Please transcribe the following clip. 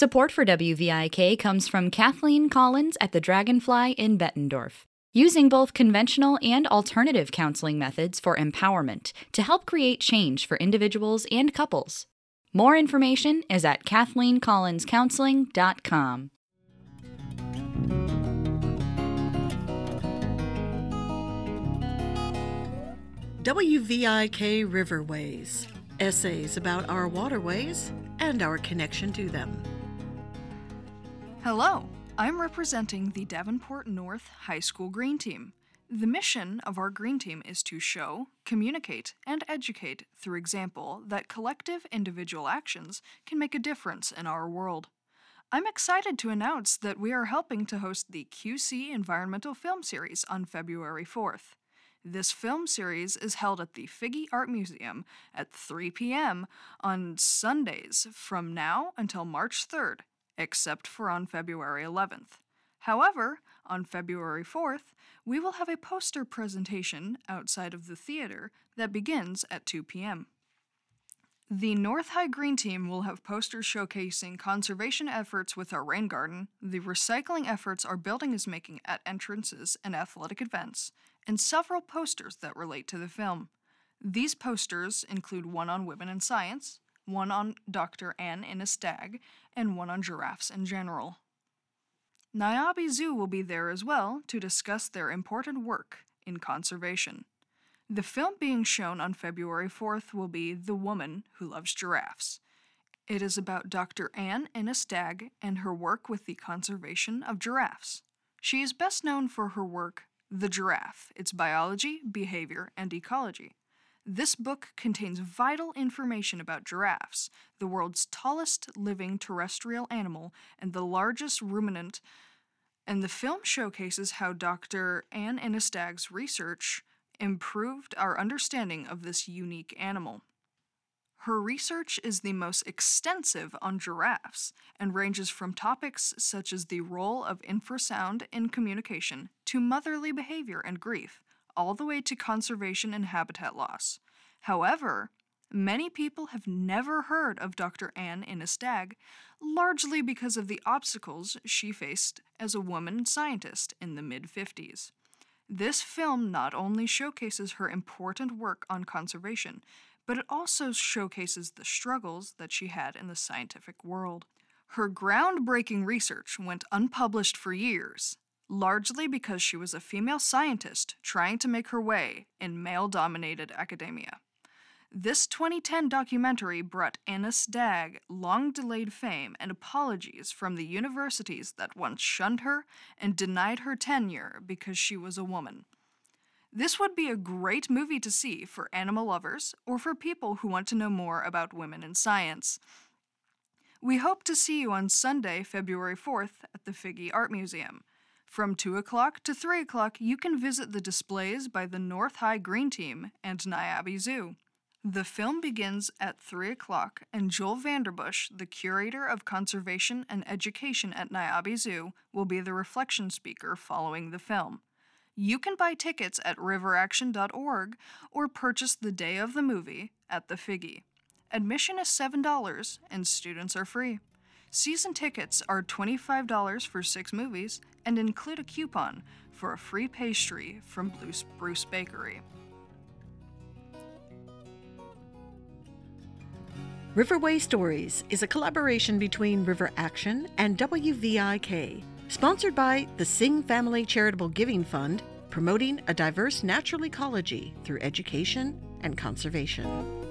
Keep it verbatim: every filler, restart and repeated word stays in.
Support for W V I K comes from Kathleen Collins at the Dragonfly in Bettendorf, using both conventional and alternative counseling methods for empowerment to help create change for individuals and couples. More information is at kathleen collins counseling dot com. W V I K Riverways, essays about our waterways and our connection to them. Hello, I'm representing the Davenport North High School Green Team. The mission of our Green Team is to show, communicate, and educate through example that collective individual actions can make a difference in our world. I'm excited to announce that we are helping to host the Q C Environmental Film Series on February fourth. This film series is held at the Figge Art Museum at three p.m. on Sundays from now until March third, except for on February eleventh. However, on February fourth, we will have a poster presentation outside of the theater that begins at two p.m. The North High Green Team will have posters showcasing conservation efforts with our rain garden, the recycling efforts our building is making at entrances and athletic events, and several posters that relate to the film. These posters include one on women in science, one on Doctor Anne Innes-Stagg, and one on giraffes in general. Niabi Zoo will be there as well to discuss their important work in conservation. The film being shown on February fourth will be The Woman Who Loves Giraffes. It is about Doctor Anne Innes-Stagg and her work with the conservation of giraffes. She is best known for her work, The Giraffe, Its Biology, Behavior, and Ecology. This book contains vital information about giraffes, the world's tallest living terrestrial animal and the largest ruminant, and the film showcases how Doctor Anne Innes-Stagg's research improved our understanding of this unique animal. Her research is the most extensive on giraffes and ranges from topics such as the role of infrasound in communication to motherly behavior and grief, all the way to conservation and habitat loss. However, many people have never heard of Doctor Anne Innes-Stagg, largely because of the obstacles she faced as a woman scientist in the mid-fifties. This film not only showcases her important work on conservation, but it also showcases the struggles that she had in the scientific world. Her groundbreaking research went unpublished for years, largely because she was a female scientist trying to make her way in male-dominated academia. This twenty ten documentary brought Innes-Stagg long-delayed fame and apologies from the universities that once shunned her and denied her tenure because she was a woman. This would be a great movie to see for animal lovers or for people who want to know more about women in science. We hope to see you on Sunday, February fourth at the Figge Art Museum. From two o'clock to three o'clock, you can visit the displays by the North High Green Team and Niabi Zoo. The film begins at three o'clock, and Joel Vanderbush, the Curator of Conservation and Education at Niabi Zoo, will be the reflection speaker following the film. You can buy tickets at river action dot org or purchase the day of the movie at the Figge. Admission is seven dollars, and students are free. Season tickets are twenty-five dollars for six movies and include a coupon for a free pastry from Bruce, Bruce Bakery. Riverway Stories is a collaboration between River Action and W V I K, sponsored by the Singh Family Charitable Giving Fund, promoting a diverse natural ecology through education and conservation.